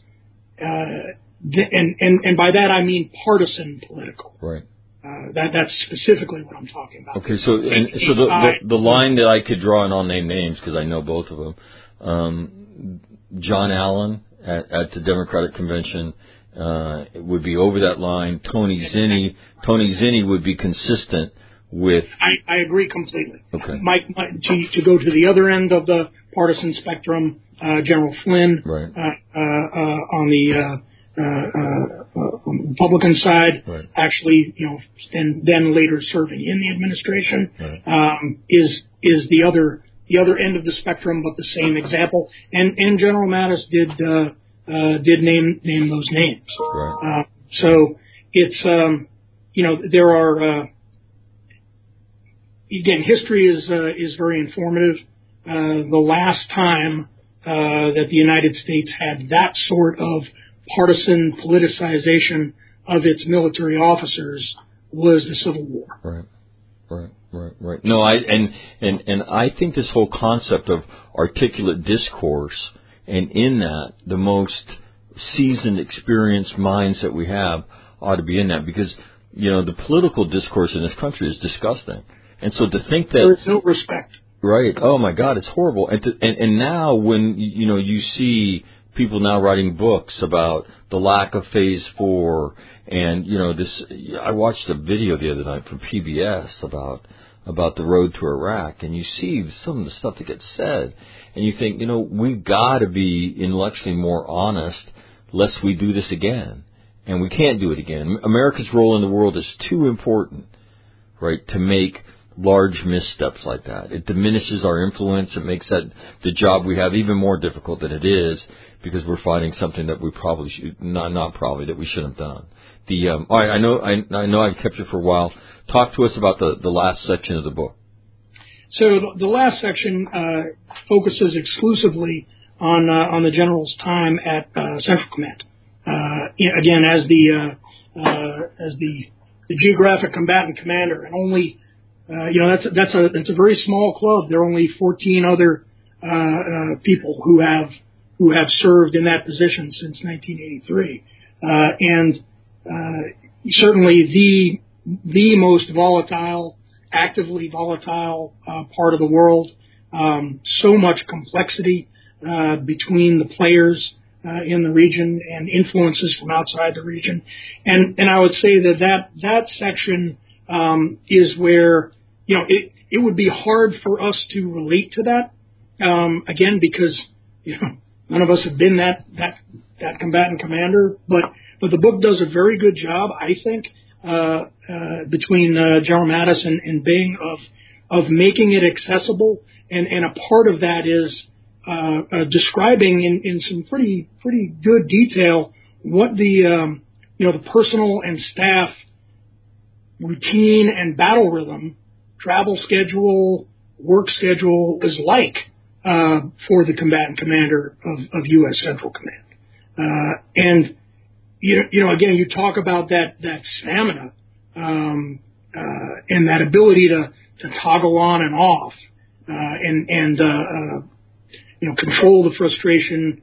and by that I mean partisan political. Right. That's specifically what I'm talking about. Okay, so the line that I could draw, and I'll name names because I know both of them. John Allen at the Democratic Convention would be over that line. Tony Zinni would be consistent with. I agree completely. Okay. To go to the other end of the partisan spectrum, General Flynn, right. On the Republican side, right. Actually, then later serving in the administration, right. Is the other end of the spectrum, but the same example. And General Mattis did name those names. Right. So it's there are again, history is very informative. The last time that the United States had that sort of partisan politicization of its military officers was the Civil War. Right. No, I think this whole concept of articulate discourse, and in that, the most seasoned, experienced minds that we have ought to be in that, because, the political discourse in this country is disgusting. And so to think that there is no respect. Right. Oh my God, it's horrible. And now when you see people now writing books about the lack of Phase 4, and this. I watched a video the other night from PBS about the road to Iraq, and you see some of the stuff that gets said, and you think, we've got to be intellectually more honest, lest we do this again, and we can't do it again. America's role in the world is too important, right, to make large missteps like that. It diminishes our influence. It makes the job we have even more difficult than it is, because we're fighting something that we probably should that we shouldn't have done. All right, I know I've kept you for a while. Talk to us about the last section of the book. So the last section focuses exclusively on the general's time at Central Command. Again, as the geographic combatant commander, and only. That's a very small club. There are only 14 other people who have served in that position since 1983, and certainly the most volatile, actively volatile part of the world. So much complexity between the players in the region and influences from outside the region, and I would say that section is where. It would be hard for us to relate to that, again, because, none of us have been that combatant commander, but the book does a very good job, I think, between General Mattis and Bing of making it accessible, and a part of that is describing in some pretty good detail what the personal and staff routine and battle rhythm, travel schedule, work schedule is like for the combatant commander of U.S. Central Command. And again, you talk about that stamina and that ability to toggle on and off and control the frustration.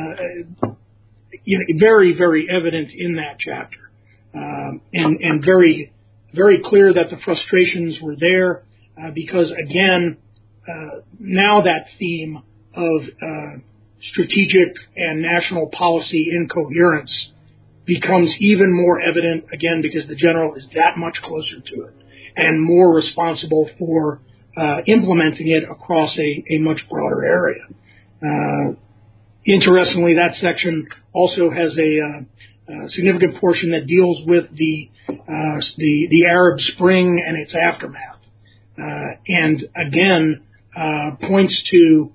Very, very evident in that chapter, and very, very clear that the frustrations were there because, again, now that theme of strategic and national policy incoherence becomes even more evident, again, because the general is that much closer to it and more responsible for implementing it across a much broader area. Interestingly, that section also has a significant portion that deals with the Arab Spring and its aftermath, and again points to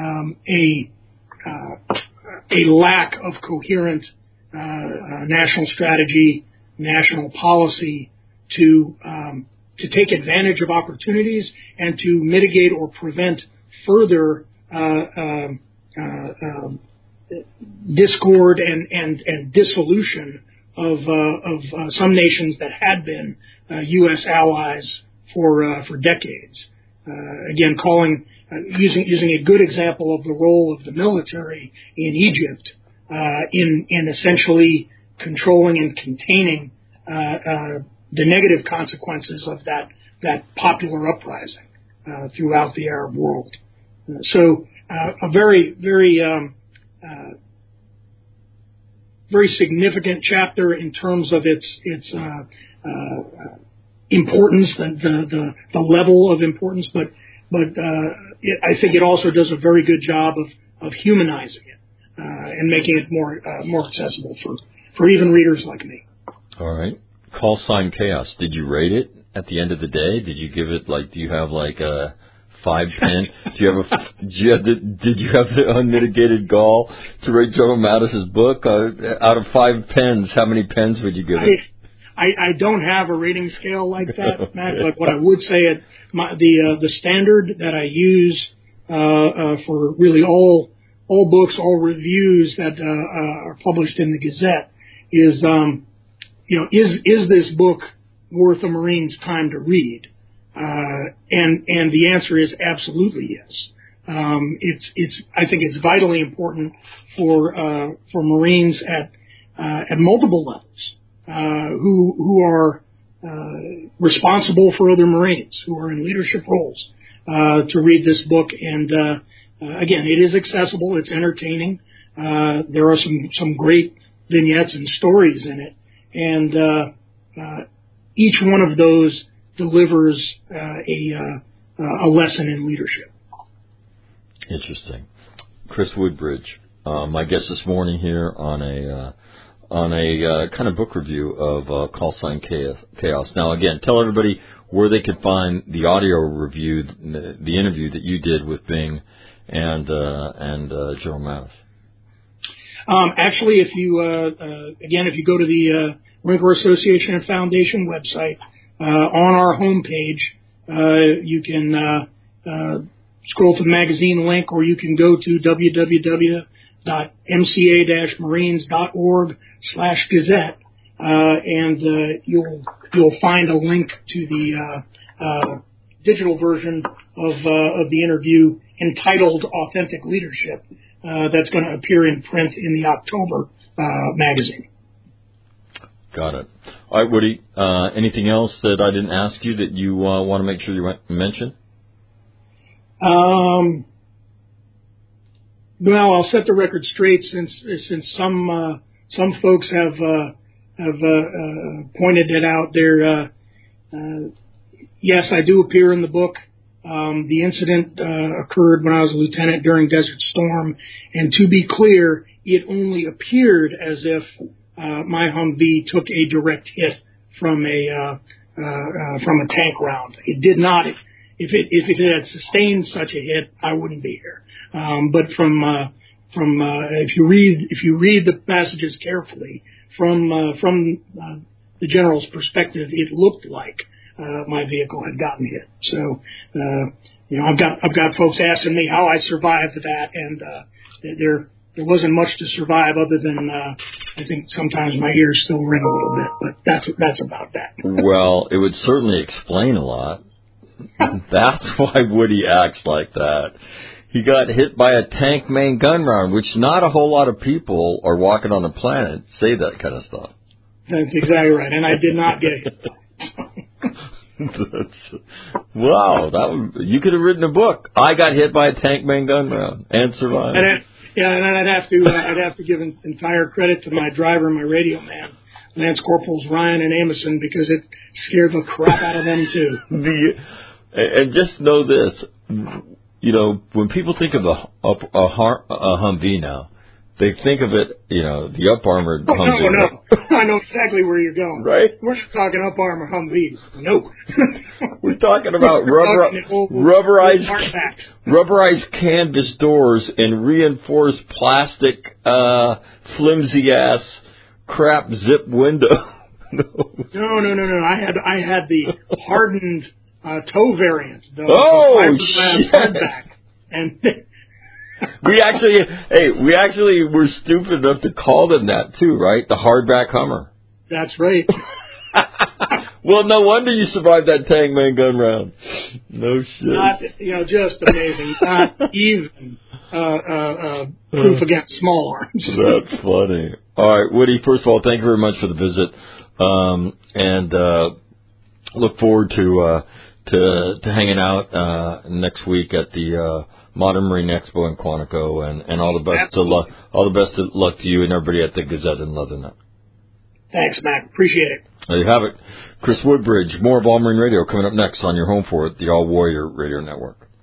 a lack of coherent national strategy, national policy to take advantage of opportunities and to mitigate or prevent further discord and dissolution of some nations that had been U.S. allies for decades. Again, using a good example of the role of the military in Egypt in essentially controlling and containing the negative consequences of that popular uprising throughout the Arab world. So a very, very very significant chapter in terms of its importance, the level of importance, but I think it also does a very good job of humanizing it and making it more accessible for even readers like me. All right. Call Sign Chaos. Did you rate it at the end of the day? Did you give it do you have a 5 pen? Did you have the unmitigated gall to rate General Mattis's book? Out of 5 pens, how many pens would you give it? I don't have a rating scale like that, Matt. But what I would say, the standard that I use for really all books, all reviews that are published in the Gazette is this book worth a Marine's time to read? And the answer is absolutely yes. I think it's vitally important for Marines at multiple levels who are responsible for other Marines, who are in leadership roles, to read this book. And again, it is accessible. It's entertaining. There are some great vignettes and stories in it, and each one of those delivers a lesson in leadership. Interesting. Chris Woodbridge, my guest this morning here on a kind of book review of Call Sign Chaos. Now, again, tell everybody where they could find the audio review, the interview that you did with Bing and General Mattis. Actually, if you go to the Marine Corps Association and Foundation website, on our homepage, you can scroll to the magazine link, or you can go to www.mca-marines.org/Gazette, and you'll find a link to the digital version of the interview entitled "Authentic Leadership." That's going to appear in print in the October magazine. Got it. All right, Woody, anything else that I didn't ask you that you want to make sure you mention? Well, I'll set the record straight since some folks have pointed it out there. Yes, I do appear in the book. The incident occurred when I was a lieutenant during Desert Storm, and to be clear, it only appeared as if my Humvee took a direct hit from a tank round. It did not. If it had sustained such a hit, I wouldn't be here. But if you read the passages carefully from the general's perspective, it looked like my vehicle had gotten hit. So I've got folks asking me how I survived that, and there wasn't much to survive other than I think sometimes my ears still ring a little bit, but that's about that. Well, it would certainly explain a lot. That's why Woody acts like that. He got hit by a tank main gun round, which not a whole lot of people are walking on the planet say that kind of stuff. That's exactly right, and I did not get hit. Wow, you could have written a book. I got hit by a tank main gun round and survived. And I'd have to give entire credit to my driver and my radio man, Lance Corporals Ryan and Amison, because it scared the crap out of them too. And just know this. When people think of a Humvee now, they think of it, the up-armored Humvee. No. I know exactly where you're going. Right? We're not talking up-armored Humvees. No. We're talking about rubberized canvas doors and reinforced plastic, flimsy-ass crap zip window. No. I had the hardened toe variant. The fiberglass hardback. And we actually were stupid enough to call them that too, right? The hardback Hummer. That's right. Well, no wonder you survived that tank main gun round. No shit. Just amazing. Not even proof against small arms. That's funny. All right, Woody. First of all, thank you very much for the visit, and look forward to hanging out next week at the Modern Marine Expo in Quantico, and all the best of luck to you and everybody at the Gazette in Leatherneck. Thanks, Mac. Appreciate it. There you have it. Chris Woodbridge, more of All Marine Radio coming up next on your home for it, the All Warrior Radio Network.